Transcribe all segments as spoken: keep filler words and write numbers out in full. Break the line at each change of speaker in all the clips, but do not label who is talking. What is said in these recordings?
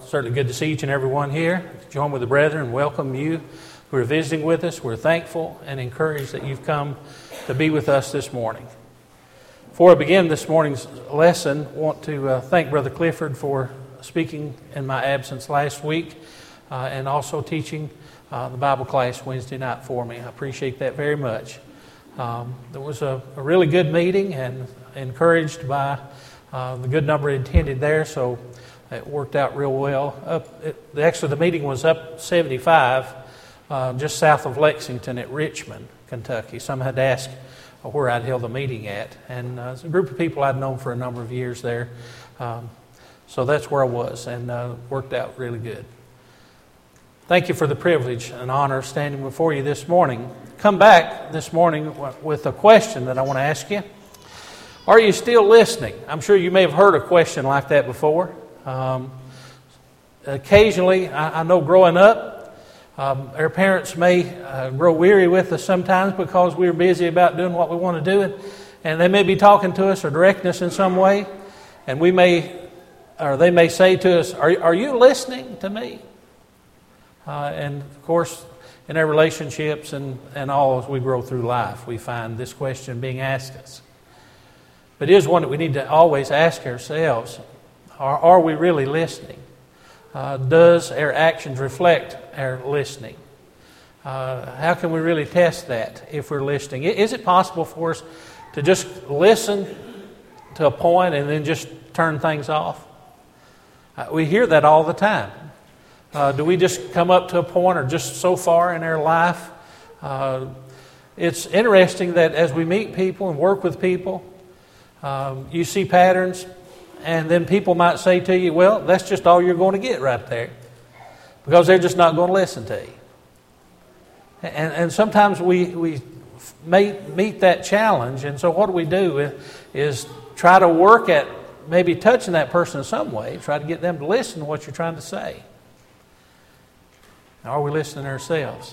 certainly good to see each and every one here. Join with the brethren and welcome you who are visiting with us. We're thankful and encouraged that you've come to be with us this morning. Before I begin this morning's lesson, I want to uh, thank Brother Clifford for speaking in my absence last week uh, and also teaching uh, the Bible class Wednesday night for me. I appreciate that very much. Um, there was a, a really good meeting and encouraged by uh, the good number attended there, so it worked out real well. Up, it, actually, the meeting was up seventy-five, uh, just south of Lexington at Richmond, Kentucky. Some had asked where I'd held the meeting at, and uh, it's a group of people I'd known for a number of years there. Um, so that's where I was, and uh, worked out really good. Thank you for the privilege and honor of standing before you this morning. Come back this morning with a question that I want to ask you. Are you still listening? I'm sure you may have heard a question like that before. Um, occasionally, I, I know growing up, um, our parents may uh, grow weary with us sometimes because we're busy about doing what we want to do, and, and they may be talking to us or directing us in some way, and we may, or they may say to us, "Are, are you listening to me?" Uh, and of course, in our relationships and, and all as we grow through life, we find this question being asked us. But it is one that we need to always ask ourselves. Are, are we really listening? Uh, does our actions reflect our listening? Uh, how can we really test that if we're listening? Is it possible for us to just listen to a point and then just turn things off? Uh, we hear that all the time. Uh, do we just come up to a point or just so far in our life? Uh, it's interesting that as we meet people and work with people, um, you see patterns, and then people might say to you, well, that's just all you're going to get right there, because they're just not going to listen to you. And, and sometimes we, we may meet that challenge, and so what do we do is try to work at maybe touching that person in some way, try to get them to listen to what you're trying to say. Are we listening ourselves?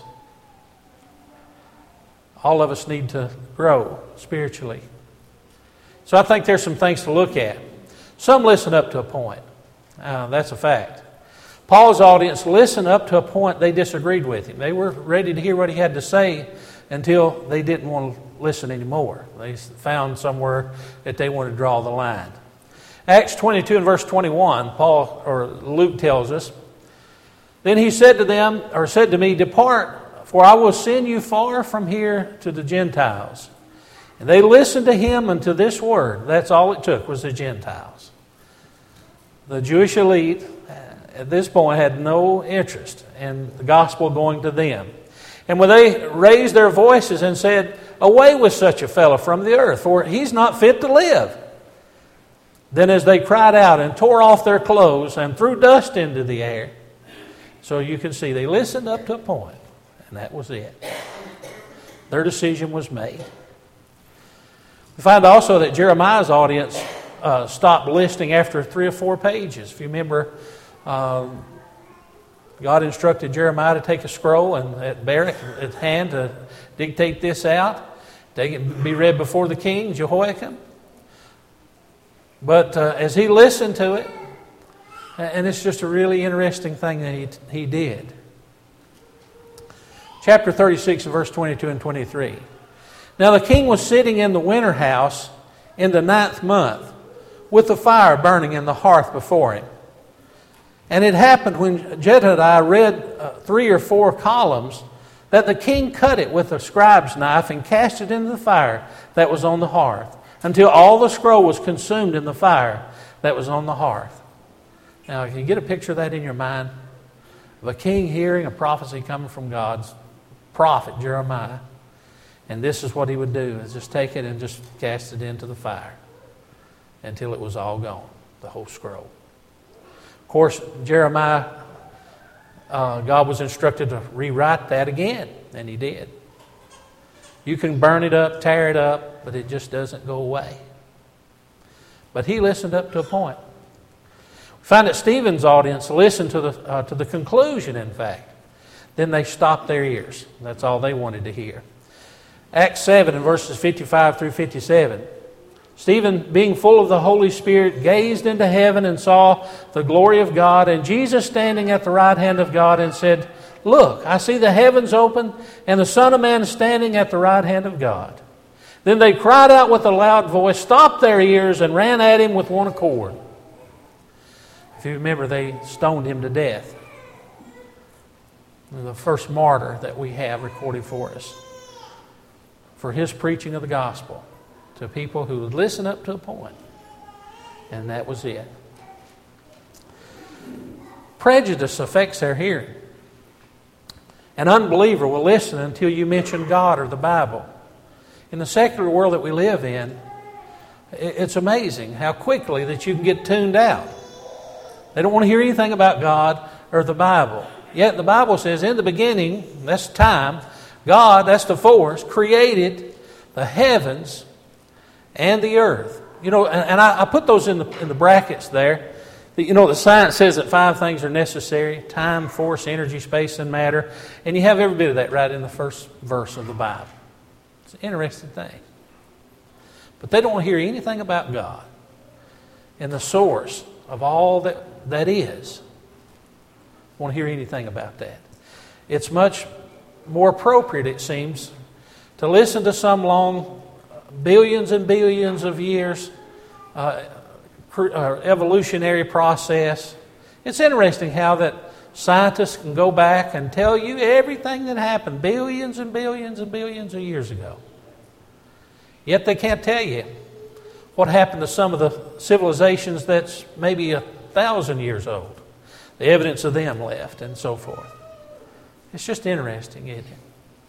All of us need to grow spiritually. So I think there's some things to look at. Some listen up to a point. Uh, that's a fact. Paul's audience listened up to a point they disagreed with him. They were ready to hear what he had to say until they didn't want to listen anymore. They found somewhere that they wanted to draw the line. Acts twenty-two and verse twenty-one, Paul or Luke tells us, "Then he said to them, or said to me, 'Depart, for I will send you far from here to the Gentiles.' And they listened to him and to this word." That's all it took, was the Gentiles. The Jewish elite at this point had no interest in the gospel going to them. And when they raised their voices and said, "Away with such a fellow from the earth, for he's not fit to live." Then as they cried out and tore off their clothes and threw dust into the air. So you can see they listened up to a point, and that was it. Their decision was made. We find also that Jeremiah's audience uh, stopped listening after three or four pages. If you remember, um, God instructed Jeremiah to take a scroll and at Barak at hand to dictate this out, take it, be read before the king, Jehoiakim. But uh, as he listened to it, and it's just a really interesting thing that he, he did. Chapter thirty-six, verse twenty-two and twenty-three. "Now the king was sitting in the winter house in the ninth month, with the fire burning in the hearth before him. And it happened when Jedediah read uh, three or four columns, that the king cut it with a scribe's knife and cast it into the fire that was on the hearth, until all the scroll was consumed in the fire that was on the hearth." Now, can you get a picture of that in your mind? Of a king hearing a prophecy coming from God's prophet, Jeremiah. And this is what he would do, is just take it and just cast it into the fire until it was all gone, the whole scroll. Of course, Jeremiah, uh, God was instructed to rewrite that again, and he did. You can burn it up, tear it up, but it just doesn't go away. But he listened up to a point. We find that Stephen's audience listened to the uh, to the conclusion, in fact. Then they stopped their ears. That's all they wanted to hear. Acts seven and verses fifty-five through fifty-seven. Stephen, being full of the Holy Spirit, gazed into heaven and saw the glory of God, and Jesus standing at the right hand of God, and said, Look, I see the heavens open, and the Son of Man standing at the right hand of God. Then they cried out with a loud voice, stopped their ears, and ran at him with one accord. If you remember, they stoned him to death. The first martyr that we have recorded for us for his preaching of the gospel to people who would listen up to a point. And that was it. Prejudice affects their hearing. An unbeliever will listen until you mention God or the Bible. In the secular world that we live in, it's amazing how quickly that you can get tuned out. They don't want to hear anything about God or the Bible. Yet the Bible says, in the beginning, that's time, God, that's the force, created the heavens and the earth. You know, and, and I, I put those in the, in the brackets there. You know, the science says that five things are necessary: time, force, energy, space, and matter. And you have every bit of that right in the first verse of the Bible. It's an interesting thing. But they don't want to hear anything about God and the source of all that, that is. Want to hear anything about that. It's much more appropriate, it seems, to listen to some long, billions and billions of years uh, uh, evolutionary process. It's interesting how that scientists can go back and tell you everything that happened billions and billions and billions of years ago. Yet they can't tell you what happened to some of the civilizations that's maybe a thousand years old. The evidence of them left and so forth. It's just interesting, isn't it?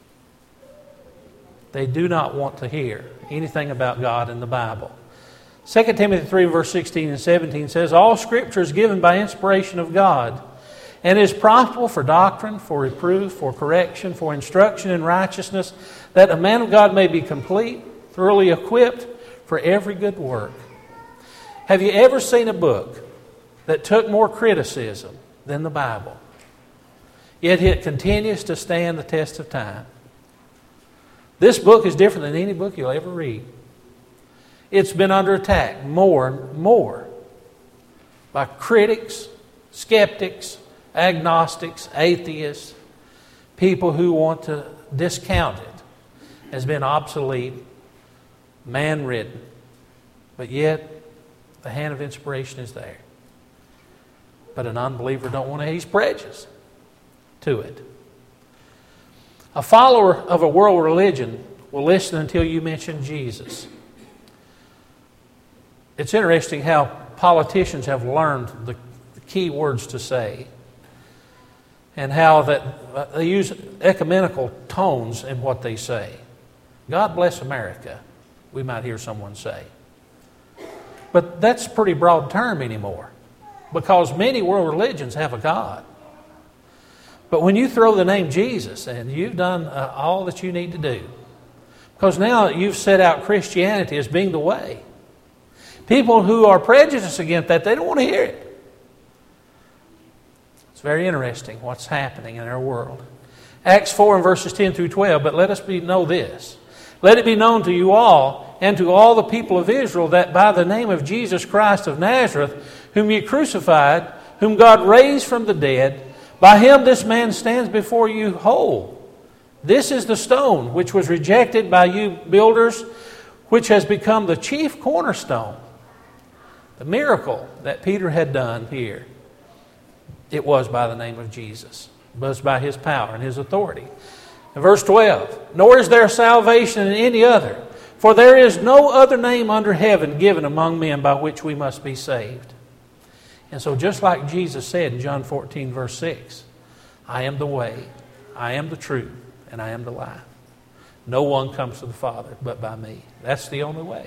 They do not want to hear anything about God in the Bible. Second Timothy three, verse sixteen and seventeen says, All Scripture is given by inspiration of God, and is profitable for doctrine, for reproof, for correction, for instruction in righteousness, that a man of God may be complete, thoroughly equipped for every good work. Have you ever seen a book that took more criticism than the Bible, yet it continues to stand the test of time? This book is different than any book you'll ever read. It's been under attack more and more by critics, skeptics, agnostics, atheists, people who want to discount it as being obsolete, man-ridden. But yet, the hand of inspiration is there. But an unbeliever don't want to, he's prejudiced to it. A follower of a world religion will listen until you mention Jesus. It's interesting how politicians have learned the, the key words to say, and how that uh, they use ecumenical tones in what they say. God bless America, we might hear someone say. But that's a pretty broad term anymore, because many world religions have a God. But when you throw the name Jesus, and you've done uh, all that you need to do, because now you've set out Christianity as being the way. People who are prejudiced against that, they don't want to hear it. It's very interesting what's happening in our world. Acts four and verses ten through twelve, but let us be, know this. Let it be known to you all and to all the people of Israel that by the name of Jesus Christ of Nazareth, whom ye crucified, whom God raised from the dead, by him this man stands before you whole. This is the stone which was rejected by you builders, which has become the chief cornerstone. The miracle that Peter had done here, it was by the name of Jesus. It was by his power and his authority. In verse twelve, nor is there salvation in any other, for there is no other name under heaven given among men by which we must be saved. And so just like Jesus said in John fourteen, verse six, I am the way, I am the truth, and I am the life. No one comes to the Father but by me. That's the only way.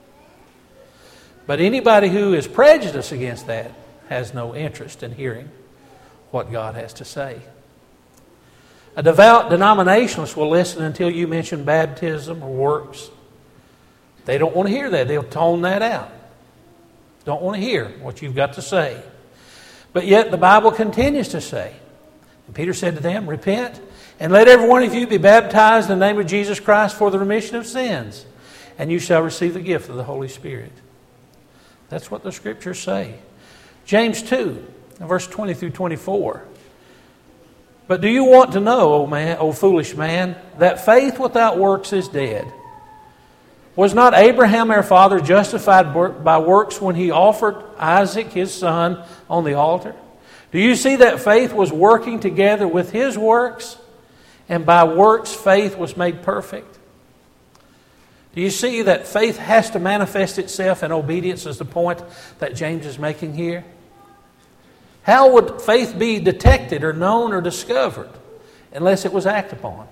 But anybody who is prejudiced against that has no interest in hearing what God has to say. A devout denominationalist will listen until you mention baptism or works. They don't want to hear that. They'll tone that out. Don't want to hear what you've got to say. But yet the Bible continues to say, and Peter said to them, repent, and let every one of you be baptized in the name of Jesus Christ for the remission of sins, and you shall receive the gift of the Holy Spirit. That's what the Scriptures say. James two, verse twenty through twenty-four. But do you want to know, O man, O foolish man, that faith without works is dead? Was not Abraham our father justified by works when he offered Isaac his son on the altar? Do you see that faith was working together with his works, and by works faith was made perfect? Do you see that faith has to manifest itself in obedience, is the point that James is making here? How would faith be detected or known or discovered unless it was acted upon?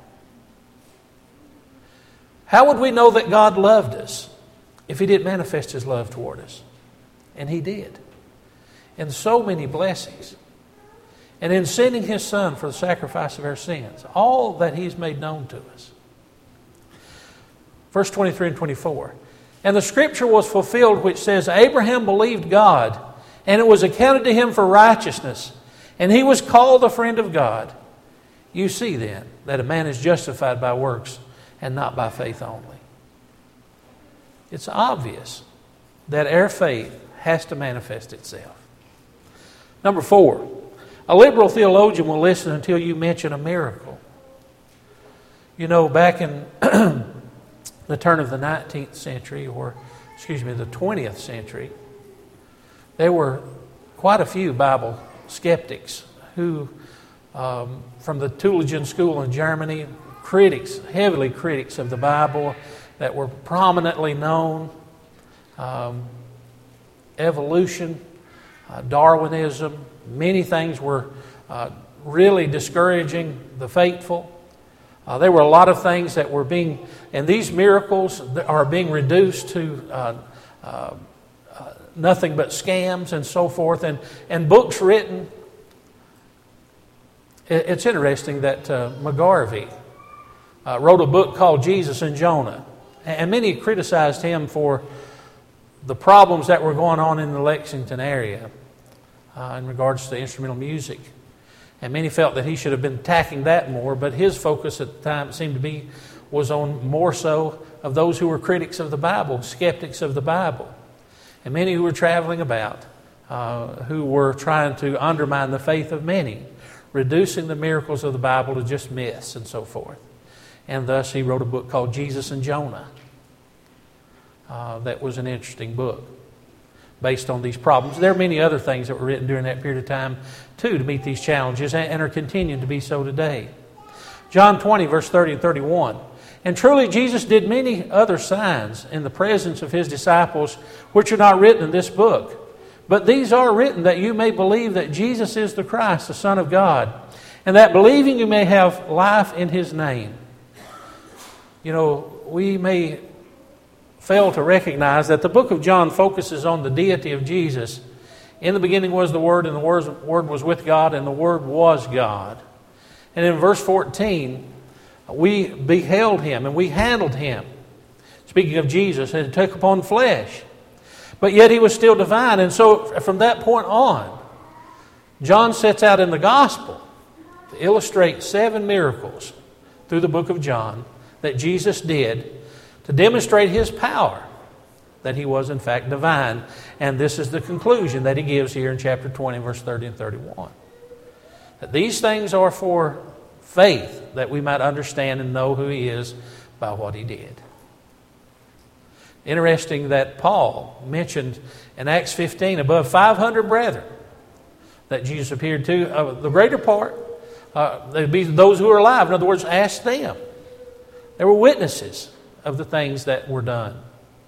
How would we know that God loved us if He didn't manifest His love toward us? And He did. And so many blessings. And in sending His Son for the sacrifice of our sins, all that He's made known to us. Verse twenty-three and twenty-four. And the Scripture was fulfilled which says, Abraham believed God, and it was accounted to him for righteousness, and he was called the friend of God. You see then that a man is justified by works and not by faith only. It's obvious that our faith has to manifest itself. Number four, a liberal theologian will listen until you mention a miracle. You know, back in the turn of the nineteenth century, or excuse me, the twentieth century, there were quite a few Bible skeptics who, um, from the Tübingen School in Germany, critics, heavily critics of the Bible that were prominently known, um, evolution, uh, Darwinism, many things were uh, really discouraging the faithful. Uh, there were a lot of things that were being, and these miracles are being reduced to uh, uh, uh, nothing but scams and so forth, and, and books written. It's interesting that uh, McGarvey uh, wrote a book called Jesus and Jonah, and many criticized him for the problems that were going on in the Lexington area uh, in regards to instrumental music. And many felt that he should have been attacking that more, but his focus at the time, it seemed to be, was on more so of those who were critics of the Bible, skeptics of the Bible. And many who were traveling about, uh, who were trying to undermine the faith of many, reducing the miracles of the Bible to just myths and so forth. And thus he wrote a book called Jesus and Jonah. Uh, that was an interesting book based on these problems. There are many other things that were written during that period of time too to meet these challenges, and are continuing to be so today. John twenty, verse thirty and thirty-one. And truly Jesus did many other signs in the presence of His disciples, which are not written in this book. But these are written that you may believe that Jesus is the Christ, the Son of God, and that believing you may have life in His name. You know, we may fail to recognize that the book of John focuses on the deity of Jesus. In the beginning was the Word, and the Word was with God, and the Word was God. And in verse fourteen, we beheld Him and we handled Him. Speaking of Jesus, and He took upon flesh. But yet He was still divine. And so from that point on, John sets out in the gospel to illustrate seven miracles through the book of John that Jesus did to demonstrate His power, that He was in fact divine. And this is the conclusion that He gives here in chapter twenty, verse thirty and thirty-one. That these things are for faith, that we might understand and know who He is by what He did. Interesting that Paul mentioned in Acts fifteen above five hundred brethren that Jesus appeared to. Uh, the greater part, uh, they'd be those who are alive. In other words, ask them. There were witnesses of the things that were done.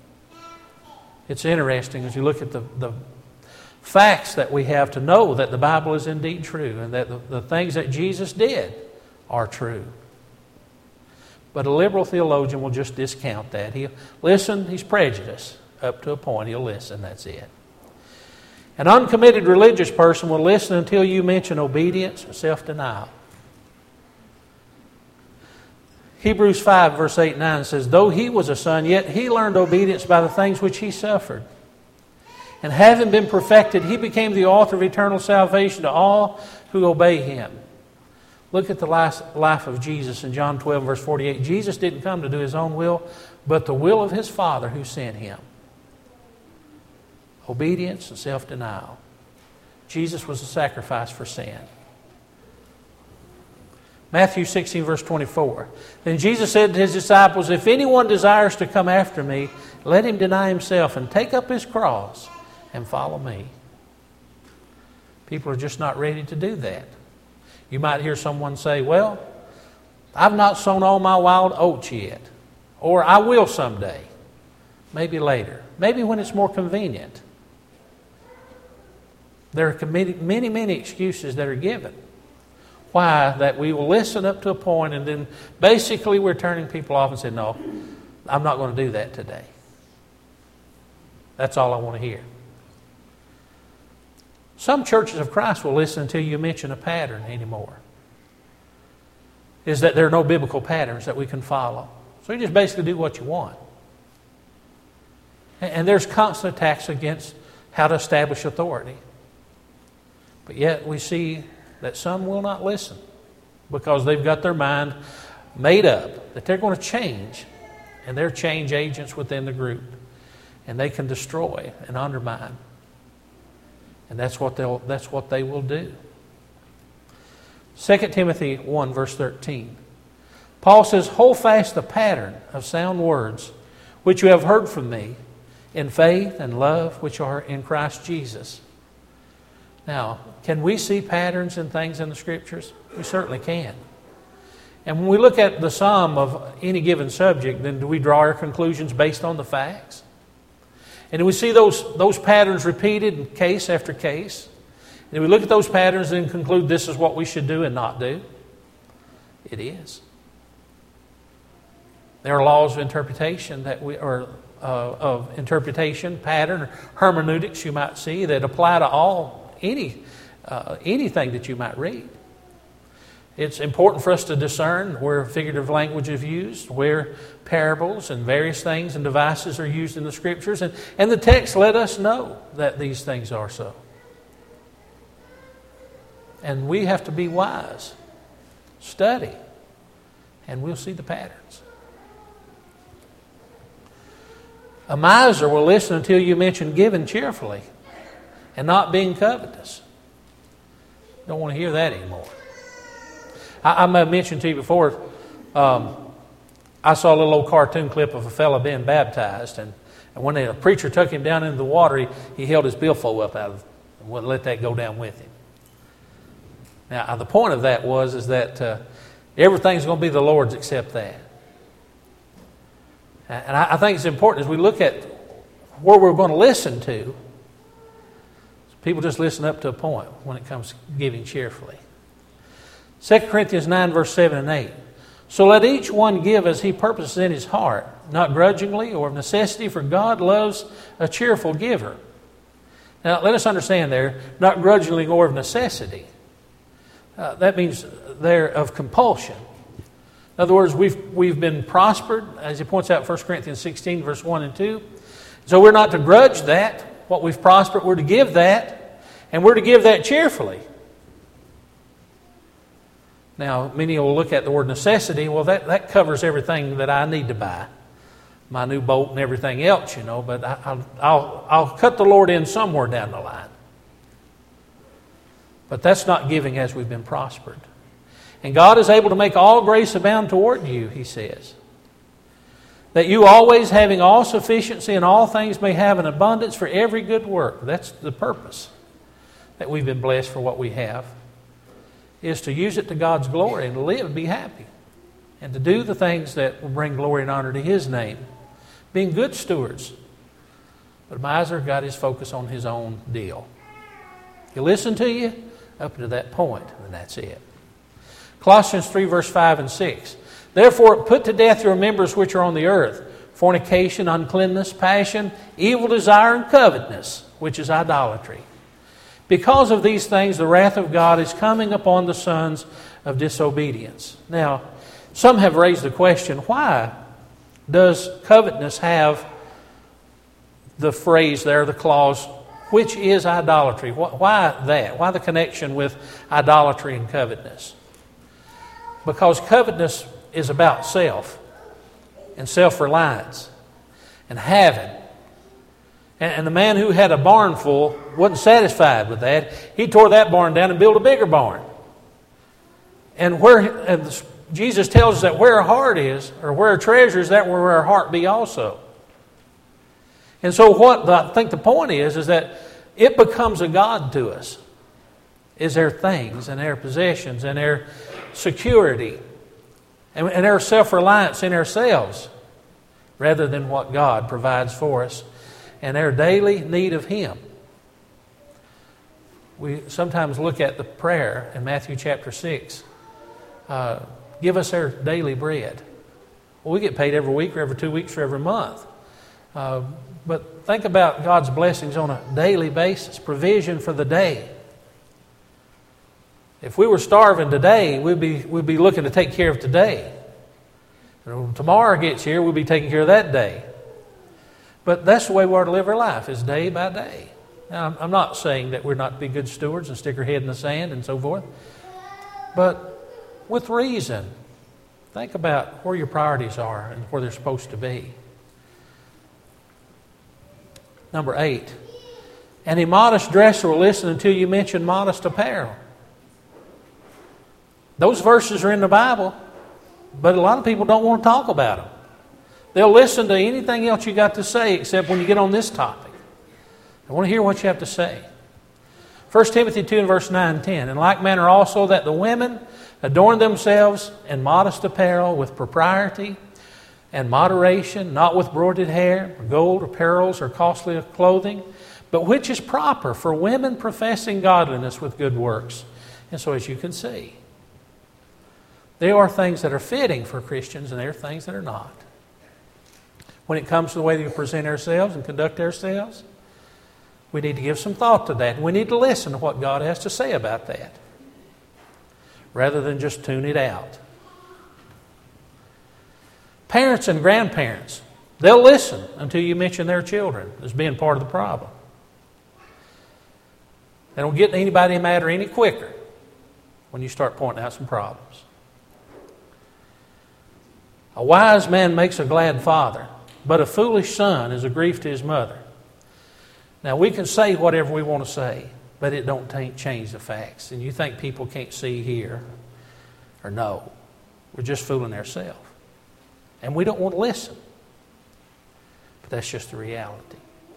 It's interesting as you look at the, the facts that we have to know that the Bible is indeed true, and that the, the things that Jesus did are true. But a liberal theologian will just discount that. He'll listen, he's prejudiced. Up to a point, he'll listen, that's it. An uncommitted religious person will listen until you mention obedience or self-denial. Hebrews five, verse eight and nine says, though He was a son, yet He learned obedience by the things which He suffered. And having been perfected, He became the author of eternal salvation to all who obey Him. Look at the life of Jesus in John twelve, verse forty-eight. Jesus didn't come to do his own will, but the will of his Father who sent him. Obedience and self-denial. Jesus was a sacrifice for sin. Matthew sixteen, verse twenty-four. Then Jesus said to his disciples, if anyone desires to come after me, let him deny himself and take up his cross and follow me. People are just not ready to do that. You might hear someone say, well, I've not sown all my wild oats yet. Or I will someday. Maybe later. Maybe when it's more convenient. There are many, many excuses that are given. Why? That we will listen up to a point and then basically we're turning people off and saying, no, I'm not going to do that today. That's all I want to hear. Some churches of Christ will listen until you mention a pattern anymore. Is that there are no biblical patterns that we can follow. So you just basically do what you want. And there's constant attacks against how to establish authority. But yet we see that some will not listen because they've got their mind made up that they're going to change. And they're change agents within the group. And they can destroy and undermine. And that's what they'll that's what they will do. Second Timothy one, verse thirteen. Paul says, hold fast the pattern of sound words which you have heard from me in faith and love which are in Christ Jesus. Now, can we see patterns and things in the Scriptures? We certainly can. And when we look at the sum of any given subject, then do we draw our conclusions based on the facts? And do we see those, those patterns repeated in case after case? And do we look at those patterns and conclude this is what we should do and not do? It is. There are laws of interpretation that we or uh, of interpretation, pattern, hermeneutics you might see that apply to all any uh, anything that you might read. It's important for us to discern where figurative language is used, where parables and various things and devices are used in the Scriptures. And, and the text let us know that these things are so. And we have to be wise. Study. And we'll see the patterns. A miser will listen until you mention giving cheerfully and not being covetous. Don't want to hear that anymore. I, I may have mentioned to you before, um, I saw a little old cartoon clip of a fellow being baptized, and, and when the preacher took him down into the water, he, he held his billfold up out of and wouldn't let that go down with him. Now, the point of that was is that uh, everything's going to be the Lord's except that. And I, I think it's important as we look at where we're going to listen to, people just listen up to a point when it comes to giving cheerfully. Second Corinthians nine, verse seven and eight. So let each one give as he purposes in his heart, not grudgingly or of necessity, for God loves a cheerful giver. Now, let us understand there, not grudgingly or of necessity. Uh, that means they're of compulsion. In other words, we've we've been prospered, as he points out in First Corinthians sixteen, verse one and two. So we're not to grudge that, what we've prospered, we're to give that, and we're to give that cheerfully. Now, many will look at the word necessity. Well, that, that covers everything that I need to buy. My new boat and everything else, you know. But I, I'll, I'll, I'll cut the Lord in somewhere down the line. But that's not giving as we've been prospered. And God is able to make all grace abound toward you, he says. That you always having all sufficiency in all things may have an abundance for every good work. That's the purpose that we've been blessed for what we have. Is to use it to God's glory and to live and be happy. And to do the things that will bring glory and honor to his name. Being good stewards. But a miser got his focus on his own deal. He'll listen to you up to that point, and that's it. Colossians three, verse five and six. Therefore put to death your members which are on the earth, fornication, uncleanness, passion, evil desire, and covetousness, which is idolatry. Because of these things, the wrath of God is coming upon the sons of disobedience. Now, some have raised the question, why does covetousness have the phrase there, the clause, which is idolatry? Why that? Why the connection with idolatry and covetousness? Because covetousness is about self and self-reliance and having. And the man who had a barn full wasn't satisfied with that. He tore that barn down and built a bigger barn. And where and Jesus tells us that where our heart is, or where our treasure is, that where our heart be also. And so what the, I think the point is, is that it becomes a God to us. Is their things and their possessions and their security and, and our self-reliance in ourselves, rather than what God provides for us and our daily need of Him. We sometimes look at the prayer in Matthew chapter six. Uh, give us our daily bread. Well, we get paid every week or every two weeks or every month. Uh, but think about God's blessings on a daily basis, provision for the day. If we were starving today, we'd be, we'd be looking to take care of today. When tomorrow gets here, we'll be taking care of that day. But that's the way we are to live our life, is day by day. Now, I'm not saying that we're not to be good stewards and stick our head in the sand and so forth. But with reason, think about where your priorities are and where they're supposed to be. Number eight, an immodest dresser will listen until you mention modest apparel. Those verses are in the Bible, but a lot of people don't want to talk about them. They'll listen to anything else you got to say except when you get on this topic. I want to hear what you have to say. First Timothy two and verse nine and ten. In like manner also that the women adorn themselves in modest apparel with propriety and moderation, not with broidered hair, or gold, or pearls, or costly clothing, but which is proper for women professing godliness with good works. And so as you can see, there are things that are fitting for Christians and there are things that are not. When it comes to the way that we present ourselves and conduct ourselves, we need to give some thought to that. We need to listen to what God has to say about that, rather than just tune it out. Parents and grandparents, they'll listen until you mention their children as being part of the problem. They don't get anybody matter any quicker when you start pointing out some problems. A wise man makes a glad father, but a foolish son is a grief to his mother. Now, we can say whatever we want to say, but it don't t- change the facts. And you think people can't see, hear, or know. We're just fooling ourselves. And we don't want to listen. But that's just the reality.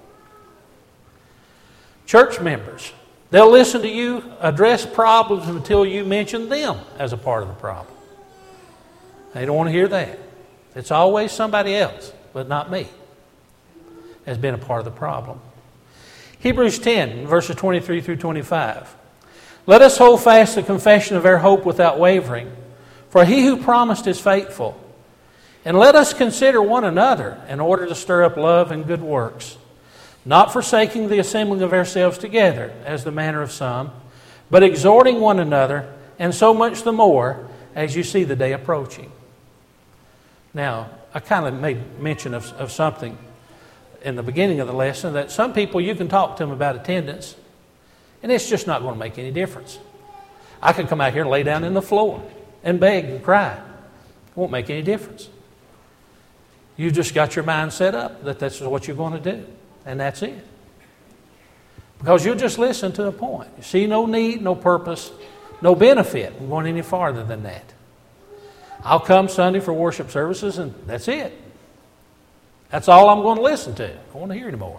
Church members, they'll listen to you address problems until you mention them as a part of the problem. They don't want to hear that. It's always somebody else, but not me, has been a part of the problem. Hebrews ten, verses twenty-three through twenty-five. Let us hold fast the confession of our hope without wavering, for he who promised is faithful. And let us consider one another in order to stir up love and good works, not forsaking the assembling of ourselves together, as the manner of some, but exhorting one another, and so much the more as you see the day approaching. Now, I kind of made mention of, of something in the beginning of the lesson, that some people you can talk to them about attendance, and it's just not going to make any difference. I can come out here and lay down in the floor and beg and cry. It won't make any difference. You just got your mind set up that that's what you're going to do, and that's it. Because you'll just listen to the point. You see no need, no purpose, no benefit in going any farther than that. I'll come Sunday for worship services, and that's it. That's all I'm going to listen to. I don't want to hear anymore.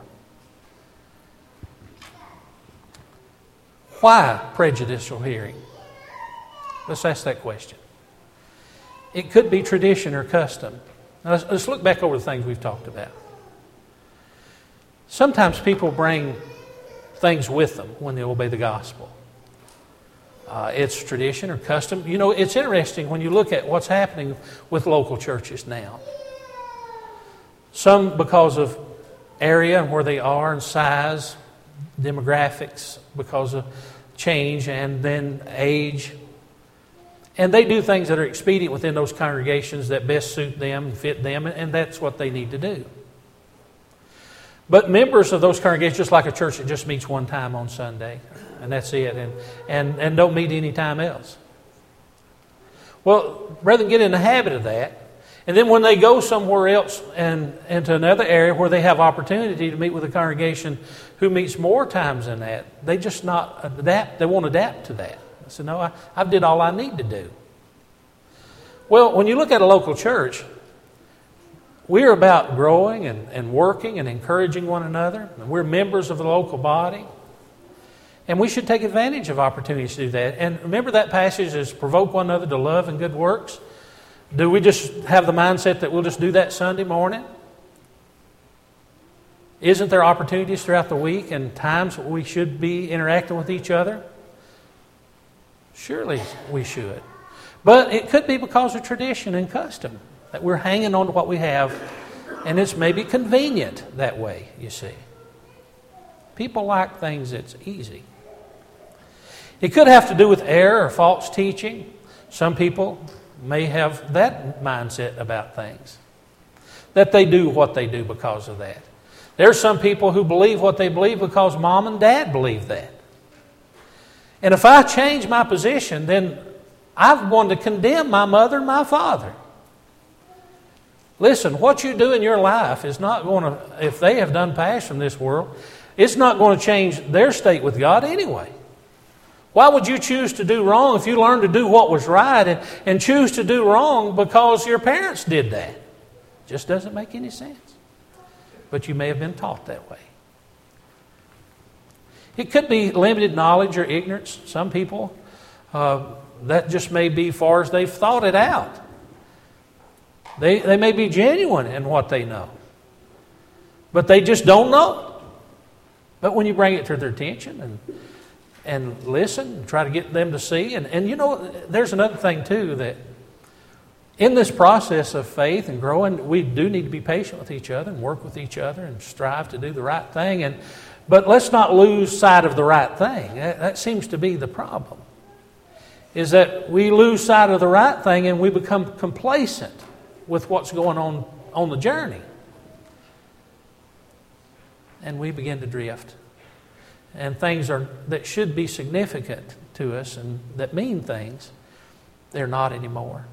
Why prejudicial hearing? Let's ask that question. It could be tradition or custom. Now let's, let's look back over the things we've talked about. Sometimes people bring things with them when they obey the gospel. Uh, it's tradition or custom. You know, it's interesting when you look at what's happening with local churches now. Some because of area and where they are and size, demographics, because of change, and then age. And they do things that are expedient within those congregations that best suit them and fit them, and that's what they need to do. But members of those congregations, just like a church that just meets one time on Sunday, and that's it, and, and, and don't meet any time else. Well, rather than get in the habit of that, and then when they go somewhere else and into another area where they have opportunity to meet with a congregation who meets more times than that, they just not adapt. They won't adapt to that. I said, no, I, I did all I need to do. Well, when you look at a local church, we're about growing and, and working and encouraging one another. And we're members of the local body. And we should take advantage of opportunities to do that. And remember that passage is provoke one another to love and good works. Do we just have the mindset that we'll just do that Sunday morning? Isn't there opportunities throughout the week and times we should be interacting with each other? Surely we should. But it could be because of tradition and custom that we're hanging on to what we have, and it's maybe convenient that way, you see. People like things that's easy. It could have to do with error or false teaching. Some people may have that mindset about things, that they do what they do because of that. There are some people who believe what they believe because mom and dad believe that. And if I change my position, then I'm going to condemn my mother and my father. Listen, what you do in your life is not going to, if they have done pass from this world, it's not going to change their state with God anyway. Why would you choose to do wrong if you learned to do what was right and, and choose to do wrong because your parents did that? It just doesn't make any sense. But you may have been taught that way. It could be limited knowledge or ignorance. Some people, uh, that just may be far as they've thought it out. They, they may be genuine in what they know, but they just don't know. But when you bring it to their attention and and listen, and try to get them to see, and, and you know, there's another thing too, that in this process of faith and growing, we do need to be patient with each other and work with each other and strive to do the right thing. And but let's not lose sight of the right thing. That, that seems to be the problem, is that we lose sight of the right thing and we become complacent with what's going on on the journey. And we begin to drift. And things are that should be significant to us and that mean things, they're not anymore.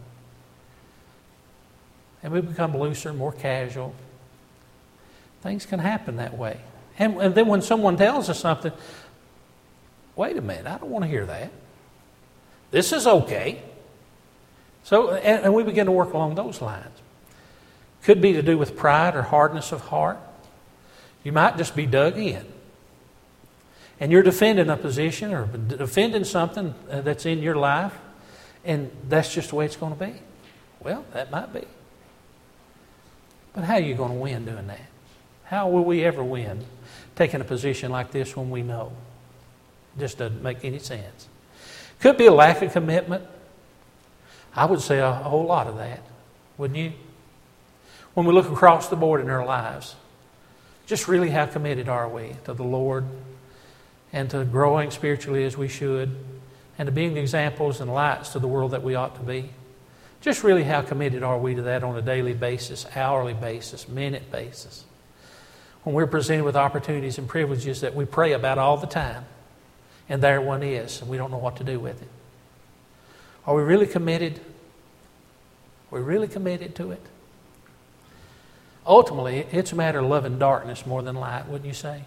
And we become looser, more casual. Things can happen that way. And, and then when someone tells us something, wait a minute, I don't want to hear that. This is okay. So, and, and we begin to work along those lines. Could be to do with pride or hardness of heart. You might just be dug in. And you're defending a position or defending something that's in your life, and that's just the way it's going to be. Well, that might be. But how are you going to win doing that? How will we ever win taking a position like this when we know? It just doesn't make any sense. Could be a lack of commitment. I would say a whole lot of that, wouldn't you? When we look across the board in our lives, just really how committed are we to the Lord and to growing spiritually as we should and to being examples and lights to the world that we ought to be? Just really how committed are we to that on a daily basis, hourly basis, minute basis? When we're presented with opportunities and privileges that we pray about all the time, and there one is, and we don't know what to do with it. Are we really committed? Are we really committed to it? Ultimately, it's a matter of loving darkness more than light, wouldn't you say?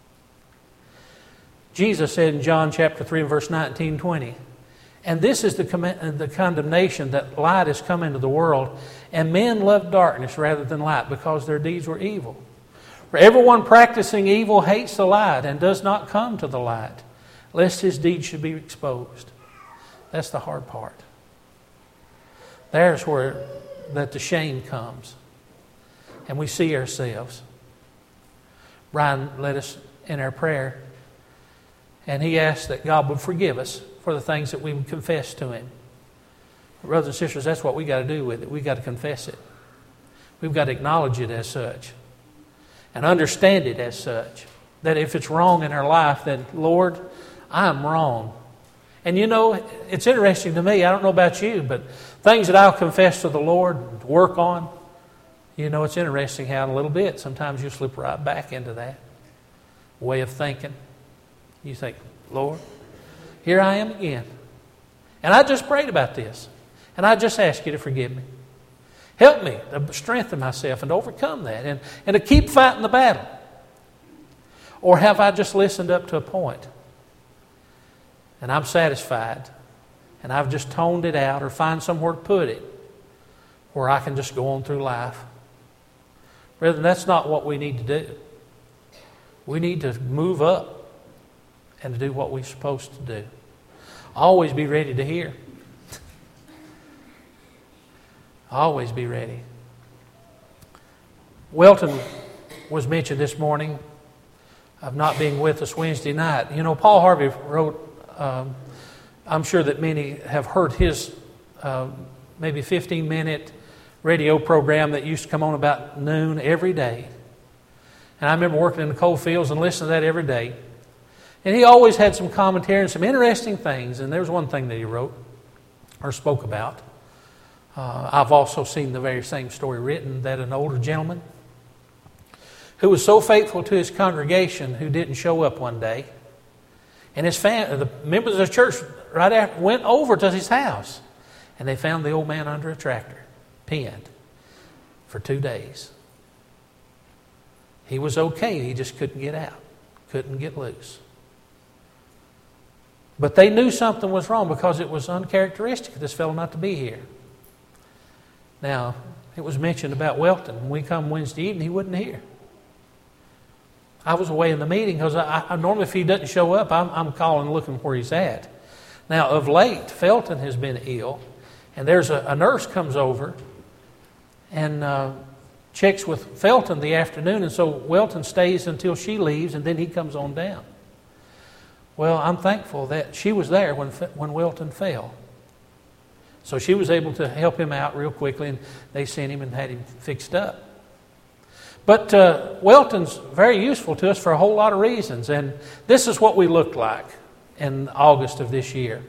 Jesus said in John chapter three and verse nineteen, twenty, and this is the, com- the condemnation, that light has come into the world, and men love darkness rather than light because their deeds were evil. For everyone practicing evil hates the light and does not come to the light, lest his deeds should be exposed. That's the hard part. There's where that the shame comes. And we see ourselves. Brian led us in our prayer, and he asked that God would forgive us for the things that we would confess to Him. Brothers and sisters, that's what we got to do with it. We've got to confess it. We've got to acknowledge it as such and understand it as such. That if it's wrong in our life, then, Lord, I'm wrong. And you know, it's interesting to me, I don't know about you, but things that I'll confess to the Lord, work on, you know, it's interesting how in a little bit, sometimes you slip right back into that way of thinking. You think, Lord, here I am again. And I just prayed about this. And I just ask you to forgive me. Help me to strengthen myself and to overcome that and, and to keep fighting the battle. Or have I just listened up to a point and I'm satisfied and I've just toned it out or find somewhere to put it where I can just go on through life? Brethren, that's not what we need to do. We need to move up and to do what we're supposed to do. Always be ready to hear. Always be ready. Welton was mentioned this morning of not being with us Wednesday night. You know, Paul Harvey wrote, um, I'm sure that many have heard his uh, maybe fifteen minute radio program that used to come on about noon every day. And I remember working in the coal fields and listening to that every day. And he always had some commentary and some interesting things. And there was one thing that he wrote or spoke about. Uh, I've also seen the very same story written, that an older gentleman who was so faithful to his congregation who didn't show up one day, and his fam- the members of the church right after went over to his house, and they found the old man under a tractor, pinned for two days. He was okay, he just couldn't get out, couldn't get loose. But they knew something was wrong because it was uncharacteristic of this fellow not to be here. Now, it was mentioned about Welton. When we come Wednesday evening, he wasn't here. I was away in the meeting because I, I normally, if he doesn't show up, I'm, I'm calling looking where he's at. Now, of late, Felton has been ill, and there's a, a nurse comes over and uh, checks with Felton the afternoon, and so Welton stays until she leaves, and then he comes on down. Well, I'm thankful that she was there when when Welton fell. So she was able to help him out real quickly, and they sent him and had him fixed up. But uh, Welton's very useful to us for a whole lot of reasons, and this is what we looked like in August of this year.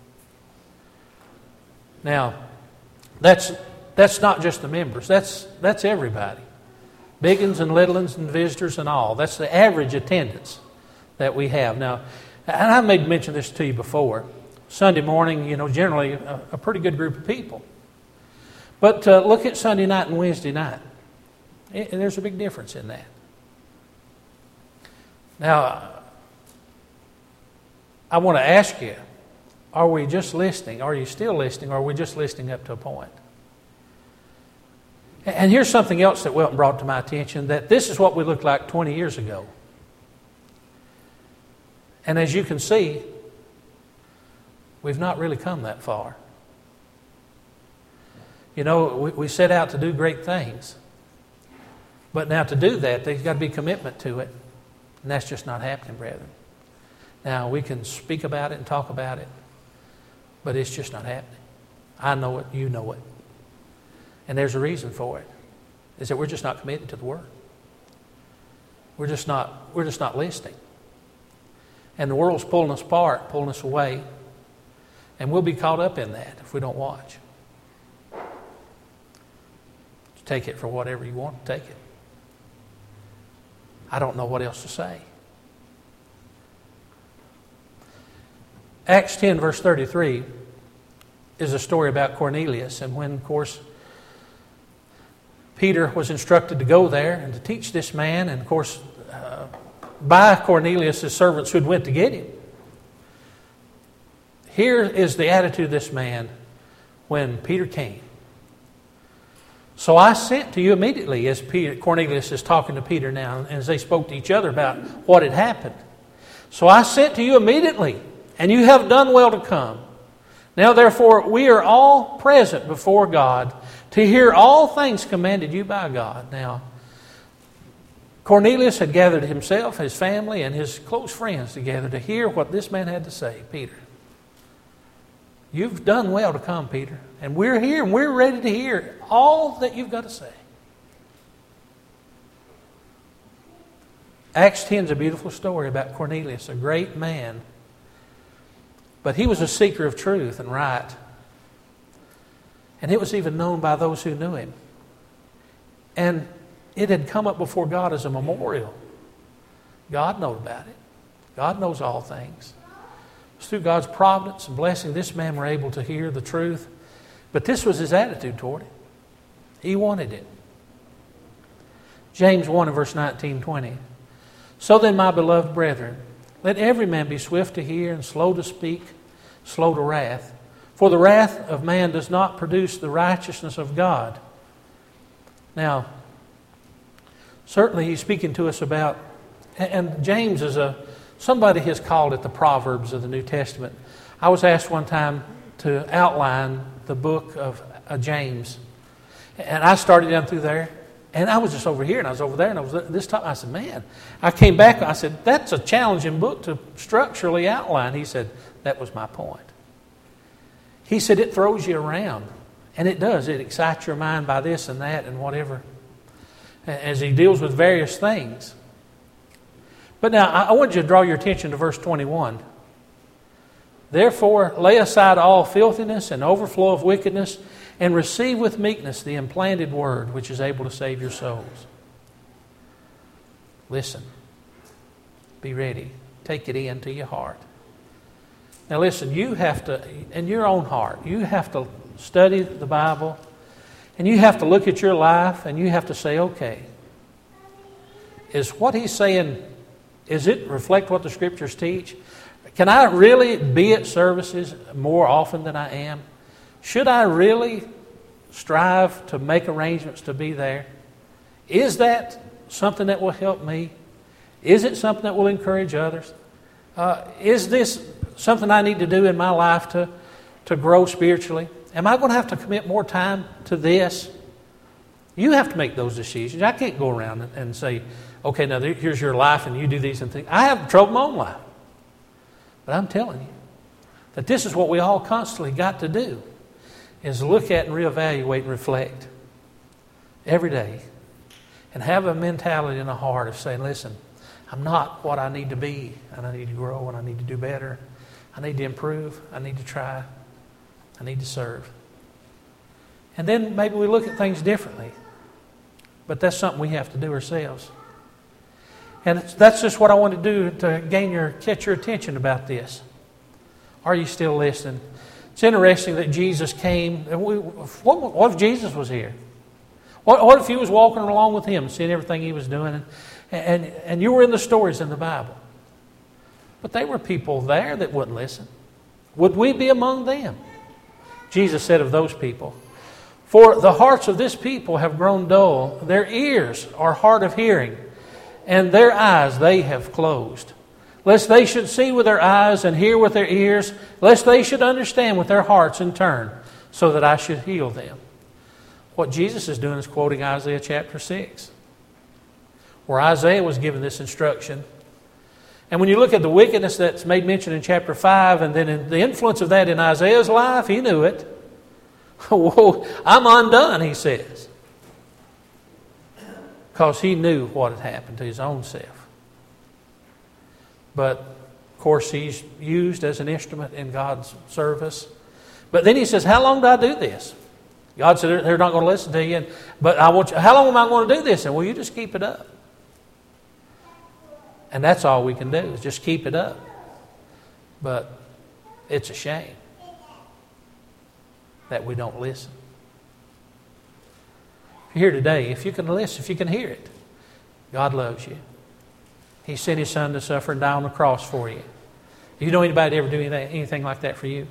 Now, that's that's not just the members. That's that's everybody. Big uns and little uns and visitors and all. That's the average attendance that we have. Now, and I made mention this to you before. Sunday morning, you know, generally a, a pretty good group of people. But uh, look at Sunday night and Wednesday night. It, there's a big difference in that. Now, I want to ask you, are we just listening? Are you still listening? Or are we just listening up to a point? And here's something else that Welton brought to my attention, that this is what we looked like twenty years ago. And as you can see, we've not really come that far. You know, we, we set out to do great things. But now to do that, there's got to be commitment to it. And that's just not happening, brethren. Now, we can speak about it and talk about it, but it's just not happening. I know it, you know it. And there's a reason for it. Is that we're just not committed to the Word. We're just not, we're just not listening. And the world's pulling us apart, pulling us away. And we'll be caught up in that if we don't watch. Take it for whatever you want to take it. I don't know what else to say. Acts ten, verse thirty-three is a story about Cornelius. And when, of course, Peter was instructed to go there and to teach this man, and, of course, uh, by Cornelius' servants who had went to get him. Here is the attitude of this man when Peter came. So I sent to you immediately, as Peter, Cornelius is talking to Peter now, and as they spoke to each other about what had happened. So I sent to you immediately, and you have done well to come. Now therefore we are all present before God to hear all things commanded you by God. Now, Cornelius had gathered himself, his family, and his close friends together to hear what this man had to say. Peter, you've done well to come, Peter. And we're here and we're ready to hear all that you've got to say. Acts ten is a beautiful story about Cornelius, a great man. But he was a seeker of truth and right. And it was even known by those who knew him. And it had come up before God as a memorial. God knows about it. God knows all things. It was through God's providence and blessing this man were able to hear the truth But this was his attitude toward it. He wanted it. James one and verse nineteen, twenty. So then, my beloved brethren, let every man be swift to hear and slow to speak, slow to wrath. For the wrath of man does not produce the righteousness of God. Now, certainly he's speaking to us about, and James is a, somebody has called it the Proverbs of the New Testament. I was asked one time to outline the book of uh, James. And I started down through there. And I was just over here, and I was over there, and I was this time. I said, man, I came back, and I said, that's a challenging book to structurally outline. He said, that was my point. He said, it throws you around. And it does. It excites your mind by this and that and whatever, as he deals with various things. But now, I want you to draw your attention to verse twenty-one. Therefore, lay aside all filthiness and overflow of wickedness, and receive with meekness the implanted word, which is able to save your souls. Listen. Be ready. Take it into your heart. Now listen, you have to, in your own heart, you have to study the Bible, and you have to look at your life, and you have to say, okay, is what he's saying, is it reflect what the Scriptures teach? Can I really be at services more often than I am? Should I really strive to make arrangements to be there? Is that something that will help me? Is it something that will encourage others? Uh, is this something I need to do in my life to, to grow spiritually? Am I going to have to commit more time to this? You have to make those decisions. I can't go around and, and say, okay, now here's your life and you do these and things. I have trouble in my own life. But I'm telling you that this is what we all constantly got to do, is look at and reevaluate and reflect every day and have a mentality in the heart of saying, listen, I'm not what I need to be, and I need to grow, and I need to do better. I need to improve. I need to try. I need to serve. And then maybe we look at things differently. But that's something we have to do ourselves. And it's, that's just what I want to do to gain your, catch your attention about this. Are you still listening? It's interesting that Jesus came. And we, what, what if Jesus was here? What, what if you was walking along with him, seeing everything he was doing, and, and, and you were in the stories in the Bible? But there were people there that wouldn't listen. Would we be among them? Jesus said of those people, for the hearts of this people have grown dull, their ears are hard of hearing, and their eyes they have closed. Lest they should see with their eyes and hear with their ears, lest they should understand with their hearts and turn, so that I should heal them. What Jesus is doing is quoting Isaiah chapter six, where Isaiah was given this instruction. And when you look at the wickedness that's made mention in chapter five, and then in the influence of that in Isaiah's life, he knew it. Whoa, I'm undone, he says. Because he knew what had happened to his own self. But, of course, he's used as an instrument in God's service. But then he says, how long do I do this? God said, they're not going to listen to you. And, but I want you, how long am I going to do this? And well, you just keep it up. And that's all we can do, is just keep it up. But it's a shame that we don't listen. If you're here today, if you can listen, if you can hear it, God loves you. He sent His Son to suffer and die on the cross for you. Do you know anybody ever do anything, anything like that for you?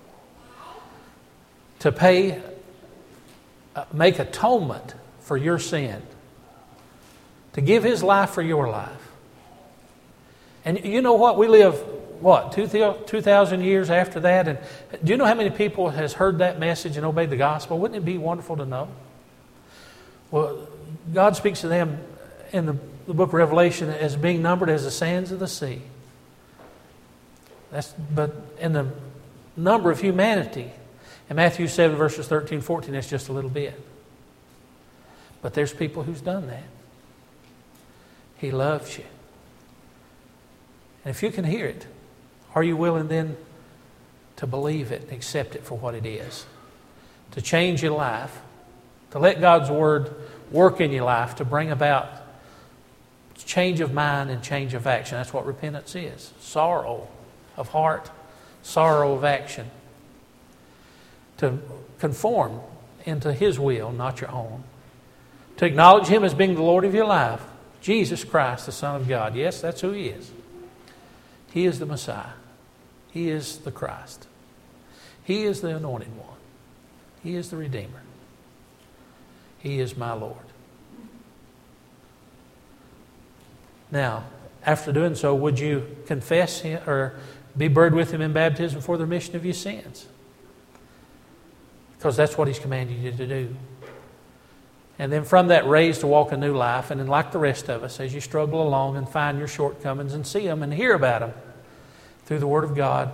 To pay, uh, make atonement for your sin. To give His life for your life. And you know what? We live, what, two thousand years after that? And do you know how many people has heard that message and obeyed the gospel? Wouldn't it be wonderful to know? Well, God speaks to them in the, the book of Revelation as being numbered as the sands of the sea. That's, but in the number of humanity, in Matthew seven, verses thirteen, fourteen, that's just a little bit. But there's people who's done that. He loves you. And if you can hear it, are you willing then to believe it and accept it for what it is? To change your life, to let God's Word work in your life, to bring about change of mind and change of action. That's what repentance is. Sorrow of heart, sorrow of action. to conform into His will, not your own. To acknowledge Him as being the Lord of your life. Jesus Christ, the Son of God. Yes, that's who He is. He is the Messiah. He is the Christ. He is the Anointed One. He is the Redeemer. He is my Lord. Now, after doing so, would you confess Him or be buried with Him in baptism for the remission of your sins? Because that's what He's commanded you to do. And then from that, raised to walk a new life. And then like the rest of us, as you struggle along and find your shortcomings and see them and hear about them through the Word of God,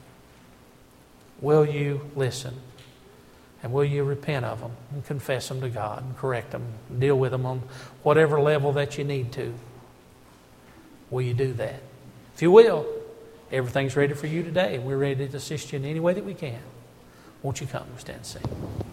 will you listen? And will you repent of them and confess them to God and correct them, and deal with them on whatever level that you need to? Will you do that? If you will, everything's ready for you today. We're ready to assist you in any way that we can. Won't you come and stand and sing?